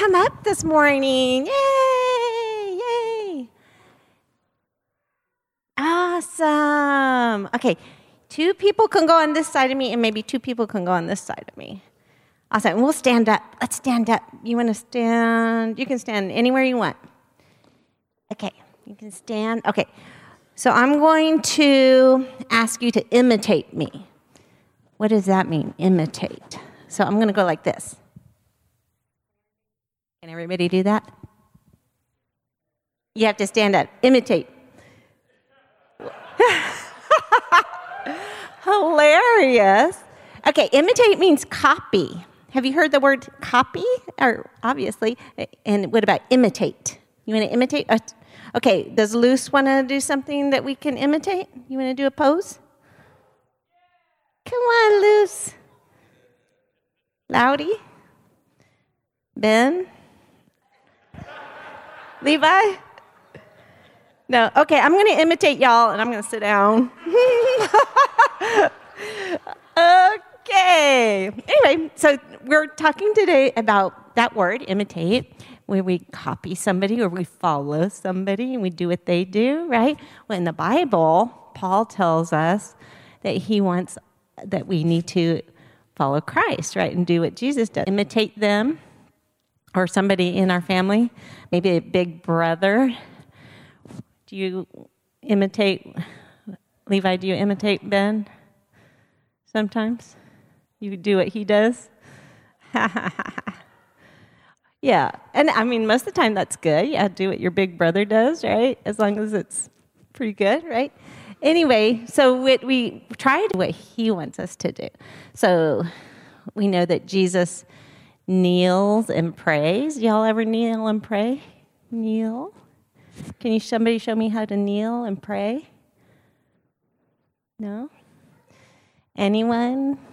come up this morning. Yay! Yay! Awesome. Okay, 2 people can go on this side of me, and maybe 2 people can go on this side of me. Awesome. And we'll stand up. Let's stand up. You want to stand? You can stand anywhere you want. Okay, you can stand. Okay, so I'm going to ask you to imitate me. What does that mean, imitate? So I'm going to go like this. Can everybody do that? You have to stand up. Imitate. Hilarious. Okay, imitate means copy. Have you heard the word copy? Or obviously. And what about imitate? You want to imitate? Okay, does Luce want to do something that we can imitate? You want to do a pose? Come on, Luce. Loudy? Ben? Levi? No. Okay, I'm going to imitate y'all, and I'm going to sit down. Okay. Anyway, so we're talking today about that word, imitate, where we copy somebody or we follow somebody and we do what they do, right? Well, in the Bible, Paul tells us that he wants that we need to follow Christ, right, and do what Jesus does. Imitate them or somebody in our family, maybe a big brother. Do you imitate, Levi, do you imitate Ben sometimes? You do what he does? Yeah, and I mean, most of the time that's good. Yeah, do what your big brother does, right? As long as it's pretty good, right? Anyway, so we try to do what he wants us to do. So we know that Jesus kneels and prays. Y'all ever kneel and pray? Kneel. Can somebody show me how to kneel and pray? No? Anyone?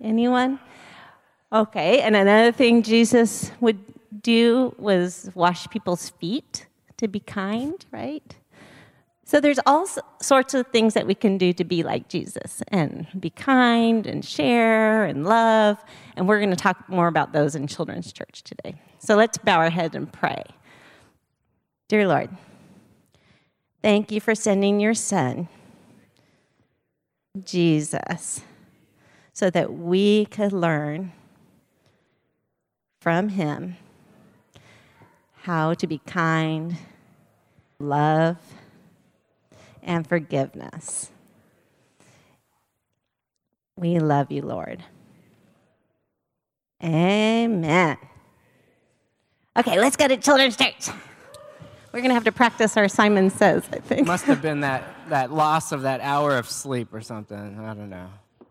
Okay, and another thing Jesus would do was wash people's feet to be kind, right? So there's all sorts of things that we can do to be like Jesus and be kind and share and love, and we're going to talk more about those in Children's Church today. So let's bow our head and pray. Dear Lord, thank you for sending your Son, Jesus, so that we could learn from him how to be kind, love, and forgiveness. We love you, Lord. Amen. Okay, let's go to Children's Church. We're going to have to practice our Simon Says, I think. Must have been that loss of that hour of sleep or something. I don't know.